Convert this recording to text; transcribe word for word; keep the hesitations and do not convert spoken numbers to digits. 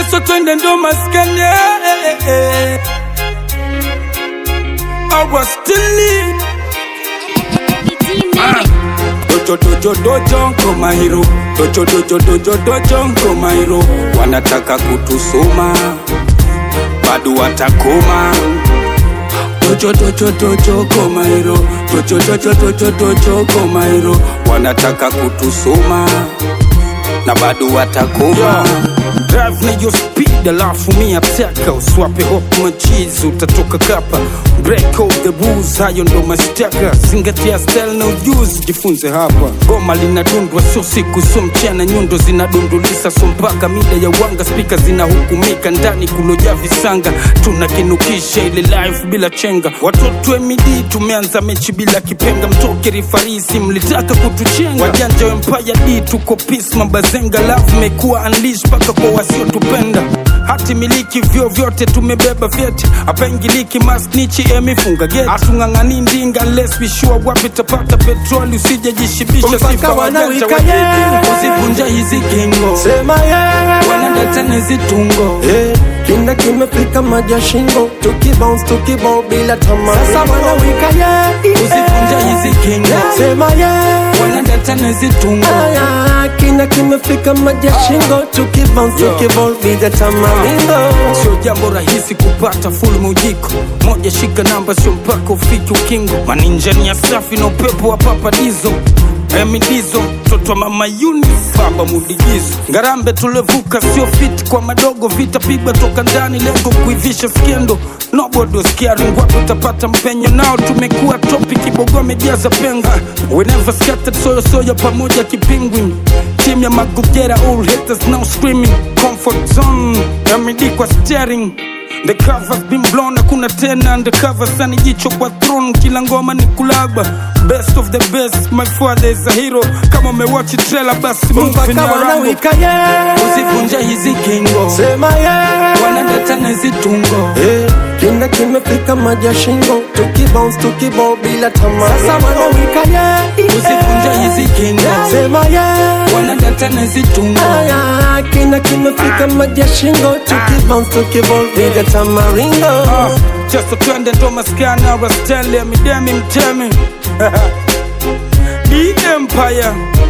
Cheso twende ndo maskani Awastili Dojo dojo dojo koma hero Dojo dojo dojo dojo koma hero Wanataka kutusoma bado watakoma Dojo dojo dojo koma hero Dojo dojo dojo dojo koma hero Wanataka kutusoma na bado watakoma Drive na yo speed alafu mi ataka Uswape hope machizi utatoka kapa Break all the rules hayo ndo mashtaka Zingatia style na ujuzi jifunze hapa Goma linadundwa sio siku sio mchana Nyundo zinadundulisa so mpaka mida ya wanga Speaker zinahukumika ndani kuloja visanga Tunakinukisha ile life bila chenga Watoto M D tumeanza mechi bila kipenga Mtoke rifarisi mlitaka kutuchenga Wajanja wa Empire D tuko peace mabazenga Love mekuwa unleash paka kwa wasio tupenda Hati miliki vyo vyote tumebeba vyeti Hapa ingiliki mask nichi emifunga geti Atungangani ndinga unless we sure wapi tapata petroli Usije jishibisha sifa wajanja wajidi Usivunja hizi kingo Sema yeah Wanadata nizi tungo hey. Kinda kimefika maja shingo Tuki bounce tuki bow bila tamari Sasa wana wika yeah Usivunja hizi kingo Sema yeah Wanadata nizi tungo Aya Kinda kimefika maja shingo Tuki bounce tuki bow bila tamari Sio jambo rahisi kupata full mujiko Moja shika namba sio mpaka ufiki ukingo Maninja ni ya safi na upepo wa papadizo Emidizo, toto mama Yunis Baba mudigizo Ngarambe tulevuka sio fit kwa madogo Vita pigwa toka ndani lengo kuivisha skendo Nobody was caring wapi utapata mpenyo Nao tumekuwa topic kibogo mejaza penga We never scattered soyo soyo pamoja kipingwin Team ya magugera all haters now screaming Comfort zone, Emidi kwa steering The cover's been blown, hakuna tena undercover Sani jicho kwa throne, kila ngoma ni kulaba Best of the best, my father is a hero Kama mewachi trailer basi movie na rango Usivunja hizi kingo Sema yeah Wanadata na hizi tungo hey. Kinda kimefika maja shingo Tuki bounce tuki bow bila tamari Sasa wana wika yeah Usivunja hizi kingo Sema yeah Wanadata na hizi tungo Aya Kinda kimefika maja shingo Tuki bounce tuki bow bila tamaringo uh, Cheso twende ndo maskana Rastelle midemi mtemi The Empire